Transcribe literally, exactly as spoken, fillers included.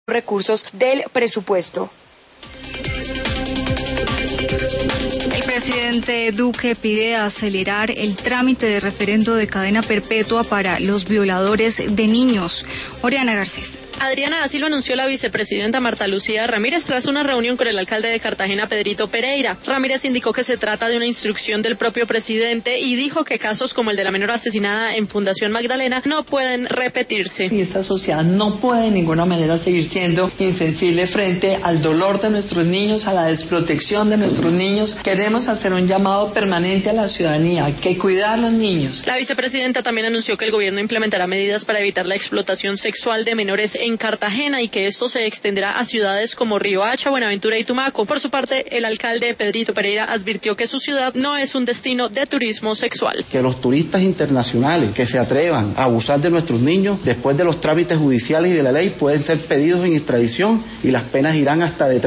recursos del presupuesto. El presidente Duque pide acelerar el trámite de referendo de cadena perpetua para los violadores de niños. Oriana Garcés. Adriana, así lo anunció la vicepresidenta Marta Lucía Ramírez tras una reunión con el alcalde de Cartagena, Pedrito Pereira. Ramírez indicó que se trata de una instrucción del propio presidente y dijo que casos como el de la menor asesinada en Fundación Magdalena no pueden repetirse. Y esta sociedad no puede de ninguna manera seguir siendo insensible frente al dolor de nuestros niños, a la desprotección de nuestros niños. Queremos hacer un llamado permanente a la ciudadanía, hay que cuidar a los niños. La vicepresidenta también anunció que el gobierno implementará medidas para evitar la explotación sexual de menores en Cartagena y que esto se extenderá a ciudades como Riohacha, Buenaventura y Tumaco. Por su parte, el alcalde Pedrito Pereira advirtió que su ciudad no es un destino de turismo sexual. Que los turistas internacionales que se atrevan a abusar de nuestros niños después de los trámites judiciales y de la ley pueden ser pedidos en extradición y las penas irán hasta de